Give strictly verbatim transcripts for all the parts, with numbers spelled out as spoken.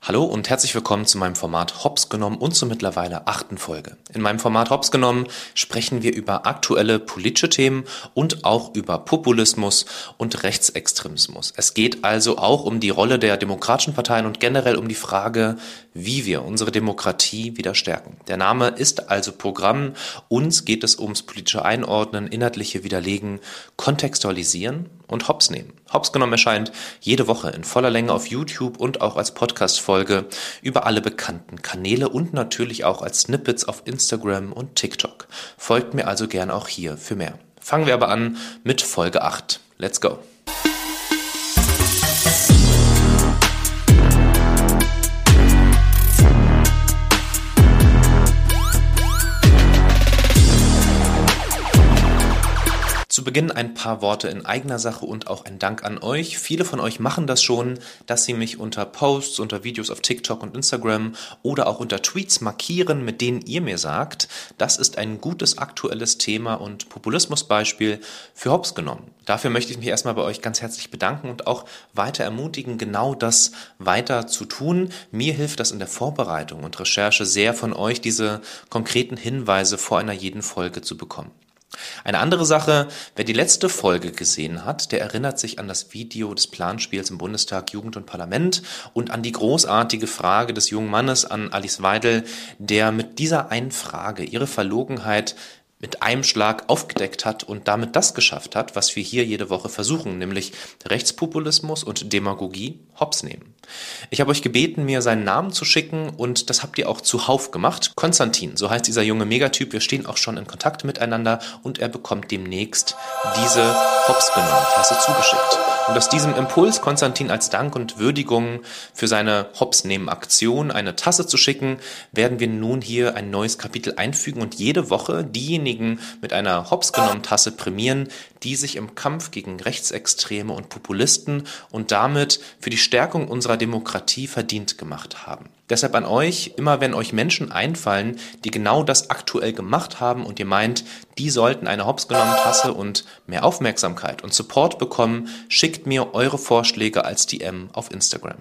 Hallo und herzlich willkommen zu meinem Format Hops genommen und zur mittlerweile achten Folge. In meinem Format Hops genommen sprechen wir über aktuelle politische Themen und auch über Populismus und Rechtsextremismus. Es geht also auch um die Rolle der demokratischen Parteien und generell um die Frage, wie wir unsere Demokratie wieder stärken. Der Name ist also Programm. Uns geht es ums politische Einordnen, inhaltliche Widerlegen, kontextualisieren und Hops nehmen. Hops genommen erscheint jede Woche in voller Länge auf YouTube und auch als Podcast-Folge über alle bekannten Kanäle und natürlich auch als Snippets auf Instagram und TikTok. Folgt mir also gern auch hier für mehr. Fangen wir aber an mit Folge acht. Let's go! Zu Beginn ein paar Worte in eigener Sache und auch ein Dank an euch. Viele von euch machen das schon, dass sie mich unter Posts, unter Videos auf TikTok und Instagram oder auch unter Tweets markieren, mit denen ihr mir sagt, das ist ein gutes aktuelles Thema und Populismusbeispiel für Hops genommen. Dafür möchte ich mich erstmal bei euch ganz herzlich bedanken und auch weiter ermutigen, genau das weiter zu tun. Mir hilft das in der Vorbereitung und Recherche sehr von euch, diese konkreten Hinweise vor einer jeden Folge zu bekommen. Eine andere Sache, wer die letzte Folge gesehen hat, der erinnert sich an das Video des Planspiels im Bundestag Jugend und Parlament und an die großartige Frage des jungen Mannes an Alice Weidel, der mit dieser einen Frage ihre Verlogenheit mit einem Schlag aufgedeckt hat und damit das geschafft hat, was wir hier jede Woche versuchen, nämlich Rechtspopulismus und Demagogie hops nehmen. Ich habe euch gebeten, mir seinen Namen zu schicken und das habt ihr auch zuhauf gemacht. Konstantin, so heißt dieser junge Megatyp, wir stehen auch schon in Kontakt miteinander und er bekommt demnächst diese Hops genommen Tasse zugeschickt. Und aus diesem Impuls, Konstantin als Dank und Würdigung für seine Hops nehmen Aktion eine Tasse zu schicken, werden wir nun hier ein neues Kapitel einfügen und jede Woche diejenigen mit einer Hops genommen Tasse prämieren, die sich im Kampf gegen Rechtsextreme und Populisten und damit für die Stärkung unserer Demokratie verdient gemacht haben. Deshalb an euch, immer wenn euch Menschen einfallen, die genau das aktuell gemacht haben und ihr meint, die sollten eine Hops genommen Tasse und mehr Aufmerksamkeit und Support bekommen, schickt mir eure Vorschläge als D M auf Instagram.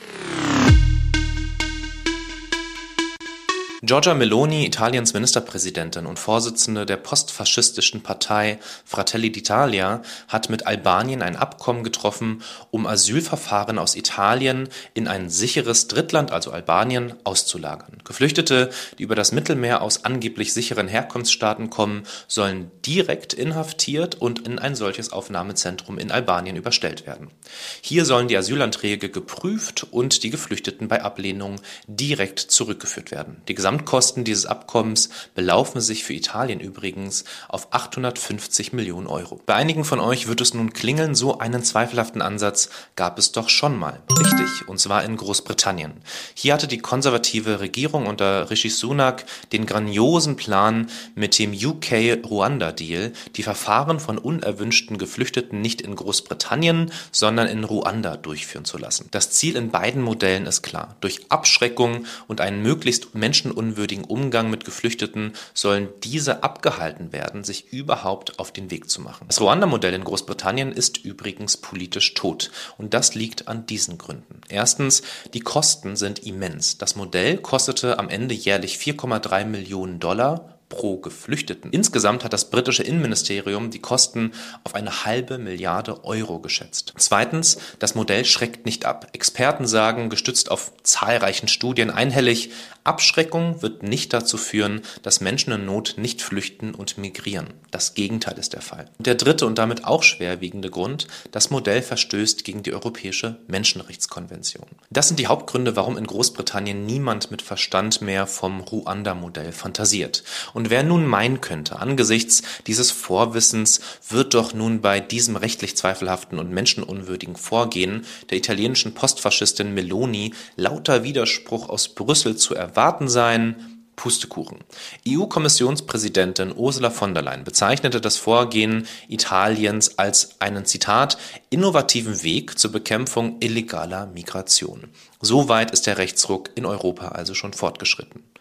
Giorgia Meloni, Italiens Ministerpräsidentin und Vorsitzende der postfaschistischen Partei Fratelli d'Italia, hat mit Albanien ein Abkommen getroffen, um Asylverfahren aus Italien in ein sicheres Drittland, also Albanien, auszulagern. Geflüchtete, die über das Mittelmeer aus angeblich sicheren Herkunftsstaaten kommen, sollen direkt inhaftiert und in ein solches Aufnahmezentrum in Albanien überstellt werden. Hier sollen die Asylanträge geprüft und die Geflüchteten bei Ablehnung direkt zurückgeführt werden. Die Gesamtkosten dieses Abkommens belaufen sich für Italien übrigens auf achthundertfünfzig Millionen Euro. Bei einigen von euch wird es nun klingeln, so einen zweifelhaften Ansatz gab es doch schon mal. Richtig, und zwar in Großbritannien. Hier hatte die konservative Regierung unter Rishi Sunak den grandiosen Plan, mit dem U K-Ruanda-Deal die Verfahren von unerwünschten Geflüchteten nicht in Großbritannien, sondern in Ruanda durchführen zu lassen. Das Ziel in beiden Modellen ist klar. Durch Abschreckung und einen möglichst menschenunwürdigen Umgang mit Geflüchteten sollen diese abgehalten werden, sich überhaupt auf den Weg zu machen. Das Ruanda-Modell in Großbritannien ist übrigens politisch tot und das liegt an diesen Gründen. Erstens, die Kosten sind immens. Das Modell kostete am Ende jährlich vier Komma drei Millionen Dollar pro Geflüchteten. Insgesamt hat das britische Innenministerium die Kosten auf eine halbe Milliarde Euro geschätzt. Zweitens, das Modell schreckt nicht ab. Experten sagen, gestützt auf zahlreichen Studien einhellig, Abschreckung wird nicht dazu führen, dass Menschen in Not nicht flüchten und migrieren. Das Gegenteil ist der Fall. Und der dritte und damit auch schwerwiegende Grund, das Modell verstößt gegen die Europäische Menschenrechtskonvention. Das sind die Hauptgründe, warum in Großbritannien niemand mit Verstand mehr vom Ruanda-Modell fantasiert. Und wer nun meinen könnte, angesichts dieses Vorwissens wird doch nun bei diesem rechtlich zweifelhaften und menschenunwürdigen Vorgehen der italienischen Postfaschistin Meloni lauter Widerspruch aus Brüssel zu erwarten sein, Pustekuchen. E U-Kommissionspräsidentin Ursula von der Leyen bezeichnete das Vorgehen Italiens als einen, Zitat, innovativen Weg zur Bekämpfung illegaler Migration. So weit ist der Rechtsruck in Europa also schon fortgeschritten.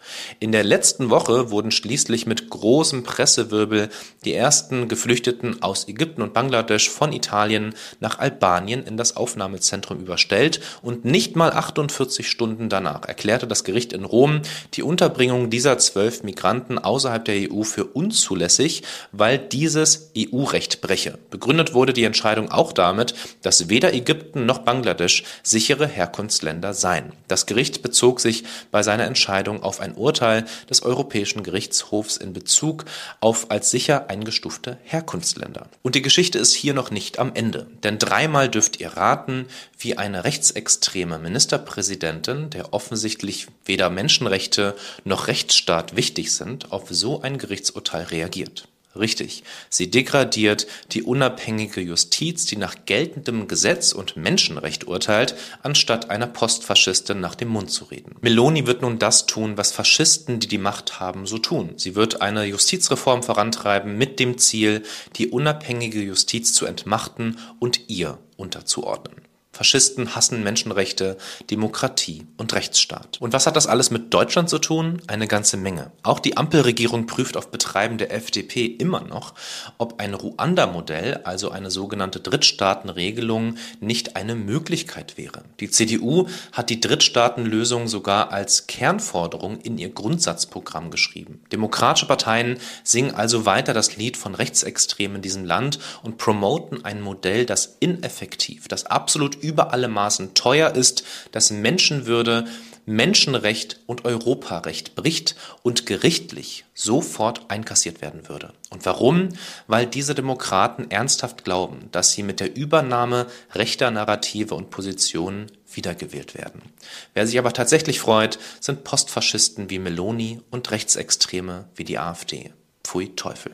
In der letzten Woche wurden schließlich mit großem Pressewirbel die ersten Geflüchteten aus Ägypten und Bangladesch von Italien nach Albanien in das Aufnahmezentrum überstellt und nicht mal achtundvierzig Stunden danach erklärte das Gericht in Rom die Unterbringung dieser zwölf Migranten außerhalb der E U für unzulässig, weil dieses E U-Recht breche. Begründet wurde die Entscheidung auch damit, dass weder Ägypten noch Bangladesch sichere Herkunftsländer seien. Das Gericht bezog sich bei seiner Entscheidung auf ein Urteil des Europäischen Gerichtshofs in Bezug auf als sicher eingestufte Herkunftsländer. Und die Geschichte ist hier noch nicht am Ende, denn dreimal dürft ihr raten, wie eine rechtsextreme Ministerpräsidentin, der offensichtlich weder Menschenrechte noch Rechtsstaat wichtig sind, auf so ein Gerichtsurteil reagiert. Richtig, sie degradiert die unabhängige Justiz, die nach geltendem Gesetz und Menschenrecht urteilt, anstatt einer Postfaschistin nach dem Mund zu reden. Meloni wird nun das tun, was Faschisten, die die Macht haben, so tun. Sie wird eine Justizreform vorantreiben mit dem Ziel, die unabhängige Justiz zu entmachten und ihr unterzuordnen. Faschisten hassen Menschenrechte, Demokratie und Rechtsstaat. Und was hat das alles mit Deutschland zu tun? Eine ganze Menge. Auch die Ampelregierung prüft auf Betreiben der F D P immer noch, ob ein Ruanda-Modell, also eine sogenannte Drittstaatenregelung, nicht eine Möglichkeit wäre. Die C D U hat die Drittstaatenlösung sogar als Kernforderung in ihr Grundsatzprogramm geschrieben. Demokratische Parteien singen also weiter das Lied von Rechtsextremen in diesem Land und promoten ein Modell, das ineffektiv, das absolut über alle Maßen teuer ist, das Menschenwürde, Menschenrecht und Europarecht bricht und gerichtlich sofort einkassiert werden würde. Und warum? Weil diese Demokraten ernsthaft glauben, dass sie mit der Übernahme rechter Narrative und Positionen wiedergewählt werden. Wer sich aber tatsächlich freut, sind Postfaschisten wie Meloni und Rechtsextreme wie die AfD. Pfui Teufel.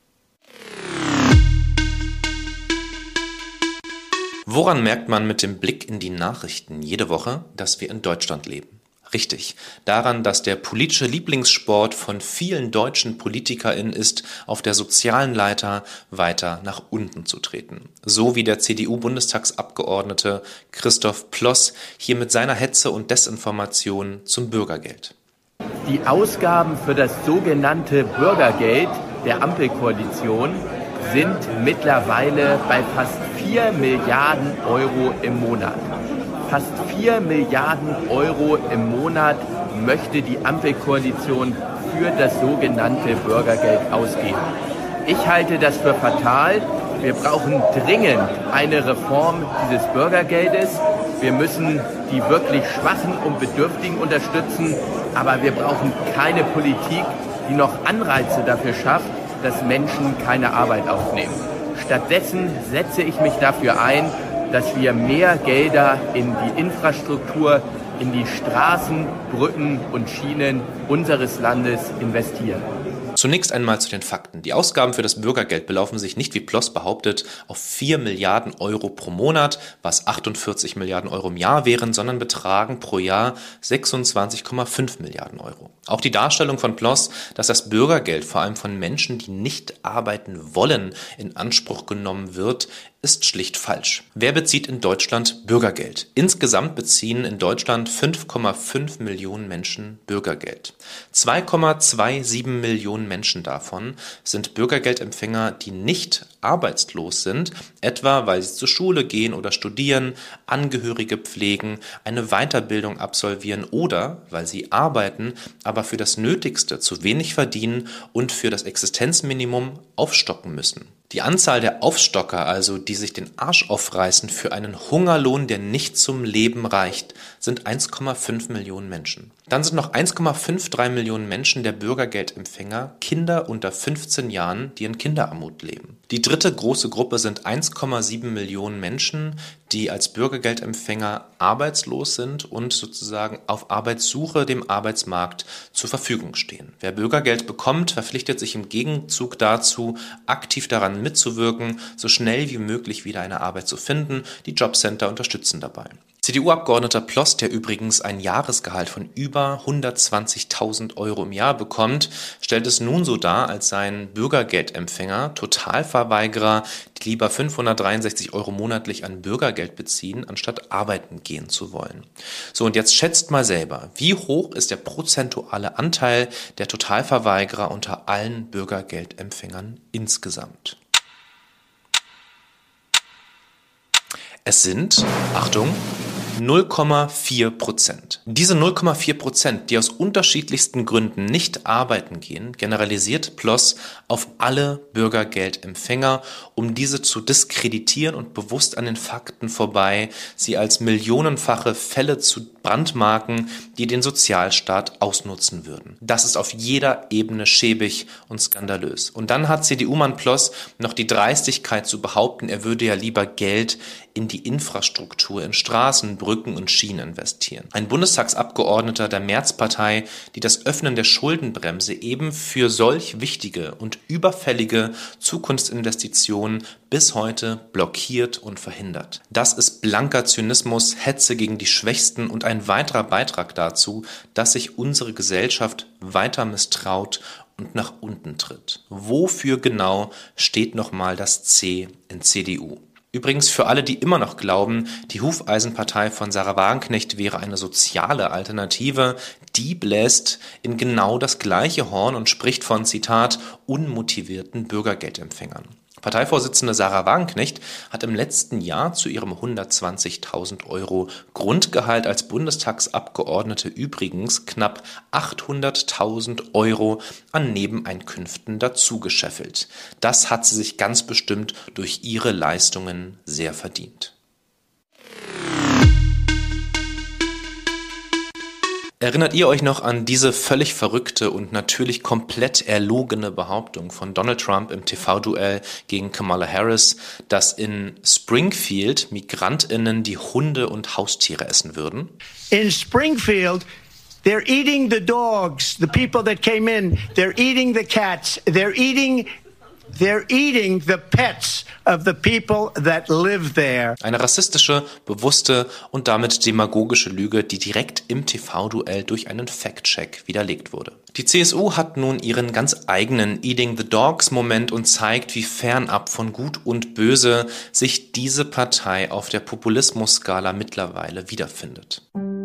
Woran merkt man mit dem Blick in die Nachrichten jede Woche, dass wir in Deutschland leben? Richtig, daran, dass der politische Lieblingssport von vielen deutschen PolitikerInnen ist, auf der sozialen Leiter weiter nach unten zu treten. So wie der C D U-Bundestagsabgeordnete Christoph Ploss hier mit seiner Hetze und Desinformation zum Bürgergeld. Die Ausgaben für das sogenannte Bürgergeld der Ampelkoalition sind mittlerweile bei fast vier Milliarden Euro im Monat. Fast vier Milliarden Euro im Monat möchte die Ampelkoalition für das sogenannte Bürgergeld ausgeben. Ich halte das für fatal. Wir brauchen dringend eine Reform dieses Bürgergeldes. Wir müssen die wirklich Schwachen und Bedürftigen unterstützen, aber wir brauchen keine Politik, die noch Anreize dafür schafft, dass Menschen keine Arbeit aufnehmen. Stattdessen setze ich mich dafür ein, dass wir mehr Gelder in die Infrastruktur, in die Straßen, Brücken und Schienen unseres Landes investieren. Zunächst einmal zu den Fakten. Die Ausgaben für das Bürgergeld belaufen sich nicht, wie Ploss behauptet, auf vier Milliarden Euro pro Monat, was achtundvierzig Milliarden Euro im Jahr wären, sondern betragen pro Jahr sechsundzwanzig Komma fünf Milliarden Euro. Auch die Darstellung von Ploss, dass das Bürgergeld vor allem von Menschen, die nicht arbeiten wollen, in Anspruch genommen wird, ist schlicht falsch. Wer bezieht in Deutschland Bürgergeld? Insgesamt beziehen in Deutschland fünf Komma fünf Millionen Menschen Bürgergeld. zwei Komma siebenundzwanzig Millionen Menschen davon sind Bürgergeldempfänger, die nicht arbeitslos sind, etwa weil sie zur Schule gehen oder studieren, Angehörige pflegen, eine Weiterbildung absolvieren oder weil sie arbeiten, aber für das Nötigste zu wenig verdienen und für das Existenzminimum aufstocken müssen. Die Anzahl der Aufstocker, also die sich den Arsch aufreißen für einen Hungerlohn, der nicht zum Leben reicht, sind eins Komma fünf Millionen Menschen. Dann sind noch eins Komma dreiundfünfzig Millionen Menschen der Bürgergeldempfänger, Kinder unter fünfzehn Jahren, die in Kinderarmut leben. Die dritte große Gruppe sind eins Komma sieben Millionen Menschen, die als Bürgergeldempfänger arbeitslos sind und sozusagen auf Arbeitssuche dem Arbeitsmarkt zur Verfügung stehen. Wer Bürgergeld bekommt, verpflichtet sich im Gegenzug dazu, aktiv daran mitzuwirken, so schnell wie möglich wieder eine Arbeit zu finden. Die Jobcenter unterstützen dabei. C D U-Abgeordneter Ploss, der übrigens ein Jahresgehalt von über hundertzwanzigtausend Euro im Jahr bekommt, stellt es nun so dar, als seien Bürgergeldempfänger, Totalverweigerer, die lieber fünfhundertdreiundsechzig Euro monatlich an Bürgergeld beziehen, anstatt arbeiten gehen zu wollen. So, und jetzt schätzt mal selber, wie hoch ist der prozentuale Anteil der Totalverweigerer unter allen Bürgergeldempfängern insgesamt? Es sind, Achtung, null Komma vier Prozent. Diese null Komma vier Prozent, die aus unterschiedlichsten Gründen nicht arbeiten gehen, generalisiert P L O S auf alle Bürgergeldempfänger, um diese zu diskreditieren und bewusst an den Fakten vorbei, sie als millionenfache Fälle zu brandmarken, die den Sozialstaat ausnutzen würden. Das ist auf jeder Ebene schäbig und skandalös. Und dann hat C D U-Mann P L O S noch die Dreistigkeit zu behaupten, er würde ja lieber Geld in die Infrastruktur, in Straßen, Brücken und Schienen investieren. Ein Bundestagsabgeordneter der Märzpartei, die das Öffnen der Schuldenbremse eben für solch wichtige und überfällige Zukunftsinvestitionen bis heute blockiert und verhindert. Das ist blanker Zynismus, Hetze gegen die Schwächsten und ein weiterer Beitrag dazu, dass sich unsere Gesellschaft weiter misstraut und nach unten tritt. Wofür genau steht nochmal das C in C D U? Übrigens für alle, die immer noch glauben, die Hufeisenpartei von Sarah Wagenknecht wäre eine soziale Alternative, die bläst in genau das gleiche Horn und spricht von, Zitat, unmotivierten Bürgergeldempfängern. Parteivorsitzende Sarah Wagenknecht hat im letzten Jahr zu ihrem hundertzwanzigtausend Euro Grundgehalt als Bundestagsabgeordnete übrigens knapp achthunderttausend Euro an Nebeneinkünften dazugescheffelt. Das hat sie sich ganz bestimmt durch ihre Leistungen sehr verdient. Erinnert ihr euch noch an diese völlig verrückte und natürlich komplett erlogene Behauptung von Donald Trump im T V-Duell gegen Kamala Harris, dass in Springfield MigrantInnen die Hunde und Haustiere essen würden? In Springfield, they're eating the dogs, the people that came in, they're eating the cats, they're eating They're eating the pets of the people that live there. Eine rassistische, bewusste und damit demagogische Lüge, die direkt im T V-Duell durch einen Fact-Check widerlegt wurde. Die C S U hat nun ihren ganz eigenen Eating the Dogs-Moment und zeigt, wie fernab von Gut und Böse sich diese Partei auf der Populismus-Skala mittlerweile wiederfindet.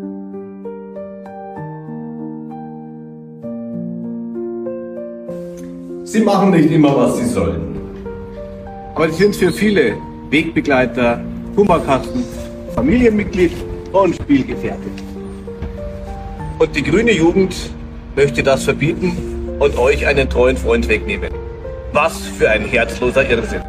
Sie machen nicht immer, was sie sollen. Aber sie sind für viele Wegbegleiter, Hummerkasten, Familienmitglied und Spielgefährte. Und die grüne Jugend möchte das verbieten und euch einen treuen Freund wegnehmen. Was für ein herzloser Irrsinn.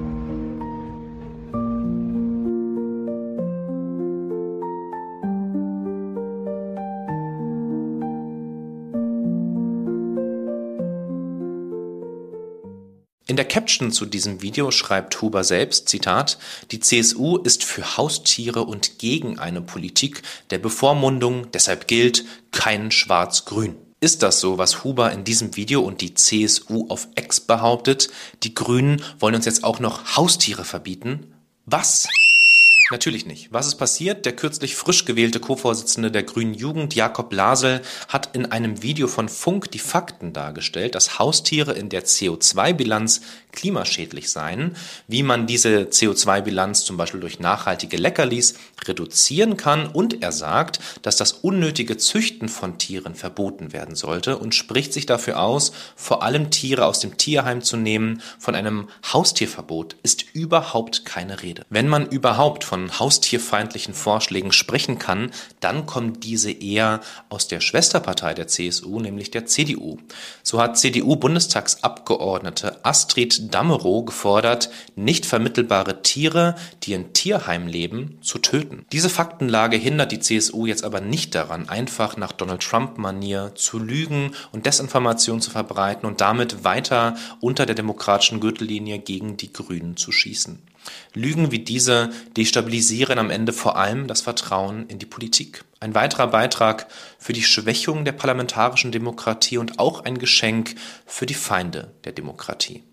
In der Caption zu diesem Video schreibt Huber selbst, Zitat, die C S U ist für Haustiere und gegen eine Politik der Bevormundung, deshalb gilt kein Schwarz-Grün. Ist das so, was Huber in diesem Video und die C S U auf X behauptet? Die Grünen wollen uns jetzt auch noch Haustiere verbieten? Was? Natürlich nicht. Was ist passiert? Der kürzlich frisch gewählte Co-Vorsitzende der Grünen Jugend, Jakob Lasel, hat in einem Video von Funk die Fakten dargestellt, dass Haustiere in der C O zwei Bilanz klimaschädlich seien, wie man diese C O zwei Bilanz zum Beispiel durch nachhaltige Leckerlis reduzieren kann, und er sagt, dass das unnötige Züchten von Tieren verboten werden sollte und spricht sich dafür aus, vor allem Tiere aus dem Tierheim zu nehmen. Von einem Haustierverbot ist überhaupt keine Rede. Wenn man überhaupt von haustierfeindlichen Vorschlägen sprechen kann, dann kommen diese eher aus der Schwesterpartei der C S U, nämlich der C D U. So hat C D U-Bundestagsabgeordnete Astrid Damerow gefordert, nicht vermittelbare Tiere, die in Tierheimen leben, zu töten. Diese Faktenlage hindert die C S U jetzt aber nicht daran, einfach nach Donald Trump-Manier zu lügen und Desinformation zu verbreiten und damit weiter unter der demokratischen Gürtellinie gegen die Grünen zu schießen. Lügen wie diese destabilisieren am Ende vor allem das Vertrauen in die Politik. Ein weiterer Beitrag für die Schwächung der parlamentarischen Demokratie und auch ein Geschenk für die Feinde der Demokratie.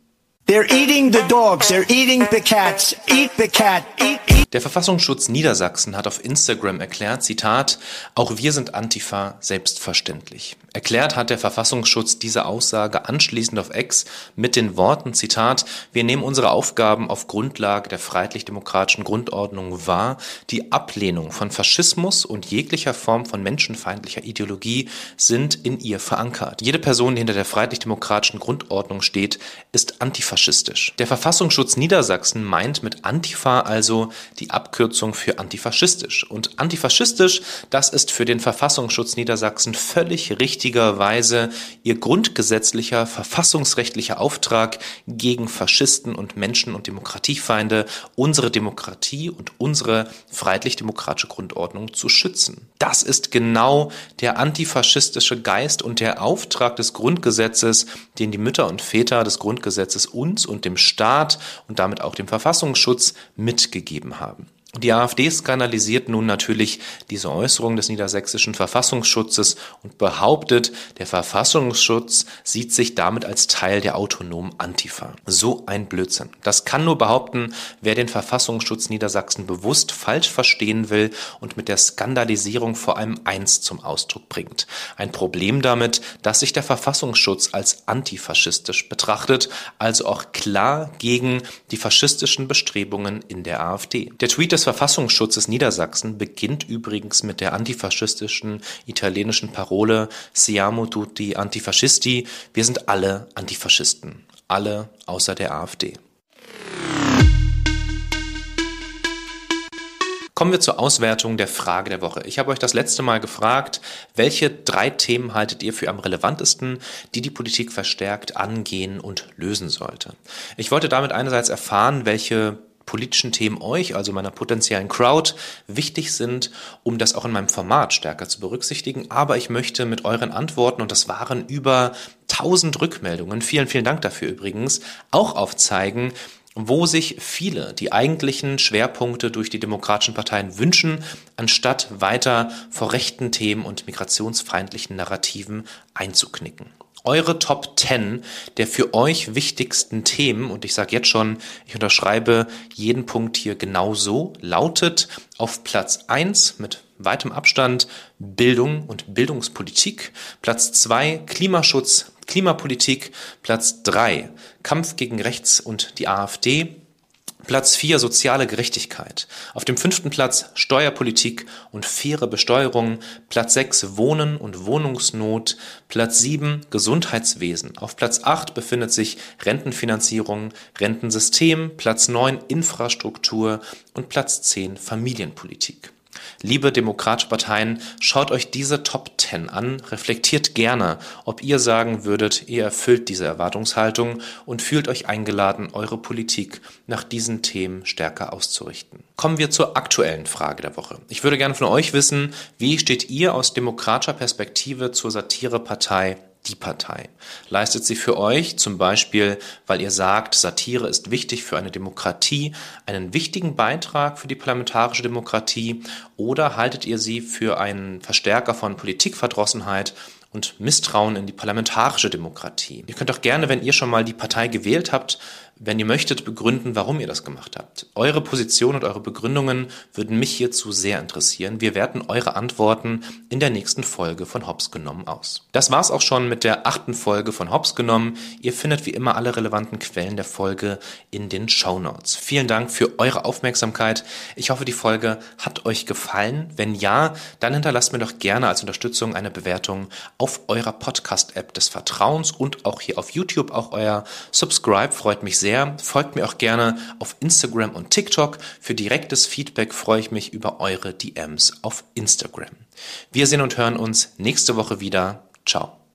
They're eating the dogs, they're eating the cats. Eat the cat, eat, eat. Der Verfassungsschutz Niedersachsen hat auf Instagram erklärt, Zitat, auch wir sind Antifa, selbstverständlich. Erklärt hat der Verfassungsschutz diese Aussage anschließend auf X mit den Worten, Zitat, wir nehmen unsere Aufgaben auf Grundlage der freiheitlich-demokratischen Grundordnung wahr. Die Ablehnung von Faschismus und jeglicher Form von menschenfeindlicher Ideologie sind in ihr verankert. Jede Person, die hinter der freiheitlich-demokratischen Grundordnung steht, ist antifaschistisch. Der Verfassungsschutz Niedersachsen meint mit Antifa also die Abkürzung für antifaschistisch. Und antifaschistisch, das ist für den Verfassungsschutz Niedersachsen völlig richtigerweise ihr grundgesetzlicher, verfassungsrechtlicher Auftrag gegen Faschisten und Menschen- und Demokratiefeinde, unsere Demokratie und unsere freiheitlich-demokratische Grundordnung zu schützen. Das ist genau der antifaschistische Geist und der Auftrag des Grundgesetzes, den die Mütter und Väter des Grundgesetzes uns und dem Staat und damit auch dem Verfassungsschutz mitgegeben haben. Die AfD skandalisiert nun natürlich diese Äußerung des niedersächsischen Verfassungsschutzes und behauptet, der Verfassungsschutz sieht sich damit als Teil der autonomen Antifa. So ein Blödsinn. Das kann nur behaupten, wer den Verfassungsschutz Niedersachsen bewusst falsch verstehen will und mit der Skandalisierung vor allem eins zum Ausdruck bringt. Ein Problem damit, dass sich der Verfassungsschutz als antifaschistisch betrachtet, also auch klar gegen die faschistischen Bestrebungen in der AfD. Der Tweet des Verfassungsschutzes Niedersachsen beginnt übrigens mit der antifaschistischen italienischen Parole Siamo tutti antifascisti, wir sind alle Antifaschisten, alle außer der AfD. Kommen wir zur Auswertung der Frage der Woche. Ich habe euch das letzte Mal gefragt, welche drei Themen haltet ihr für am relevantesten, die die Politik verstärkt angehen und lösen sollte. Ich wollte damit einerseits erfahren, welche politischen Themen euch, also meiner potenziellen Crowd, wichtig sind, um das auch in meinem Format stärker zu berücksichtigen. Aber ich möchte mit euren Antworten, und das waren über tausend Rückmeldungen, vielen, vielen Dank dafür übrigens, auch aufzeigen, wo sich viele die eigentlichen Schwerpunkte durch die demokratischen Parteien wünschen, anstatt weiter vor rechten Themen und migrationsfeindlichen Narrativen einzuknicken. Eure Top zehn der für euch wichtigsten Themen, und ich sage jetzt schon, ich unterschreibe jeden Punkt hier genau so, lautet auf Platz eins mit weitem Abstand Bildung und Bildungspolitik, Platz zwei Klimaschutz, Klimapolitik, Platz drei Kampf gegen Rechts und die AfD, Platz vier soziale Gerechtigkeit. Auf dem fünften Platz Steuerpolitik und faire Besteuerung. Platz sechs Wohnen und Wohnungsnot. Platz sieben Gesundheitswesen. Auf Platz acht befindet sich Rentenfinanzierung, Rentensystem. Platz neun Infrastruktur und Platz zehn Familienpolitik. Liebe demokratische Parteien, schaut euch diese Top zehn an, reflektiert gerne, ob ihr sagen würdet, ihr erfüllt diese Erwartungshaltung und fühlt euch eingeladen, eure Politik nach diesen Themen stärker auszurichten. Kommen wir zur aktuellen Frage der Woche. Ich würde gerne von euch wissen, wie steht ihr aus demokratischer Perspektive zur Satirepartei Die Partei? Leistet sie für euch, zum Beispiel, weil ihr sagt, Satire ist wichtig für eine Demokratie, einen wichtigen Beitrag für die parlamentarische Demokratie, oder haltet ihr sie für einen Verstärker von Politikverdrossenheit und Misstrauen in die parlamentarische Demokratie? Ihr könnt auch gerne, wenn ihr schon mal die Partei gewählt habt, wenn ihr möchtet, begründen, warum ihr das gemacht habt. Eure Position und eure Begründungen würden mich hierzu sehr interessieren. Wir werten eure Antworten in der nächsten Folge von Hops genommen aus. Das war's auch schon mit der achten Folge von Hops genommen. Ihr findet wie immer alle relevanten Quellen der Folge in den Shownotes. Vielen Dank für eure Aufmerksamkeit. Ich hoffe, die Folge hat euch gefallen. Wenn ja, dann hinterlasst mir doch gerne als Unterstützung eine Bewertung auf eurer Podcast-App des Vertrauens und auch hier auf YouTube. Auch euer Subscribe freut mich sehr. Sehr. Folgt mir auch gerne auf Instagram und TikTok. Für direktes Feedback freue ich mich über eure D Ms auf Instagram. Wir sehen und hören uns nächste Woche wieder. Ciao.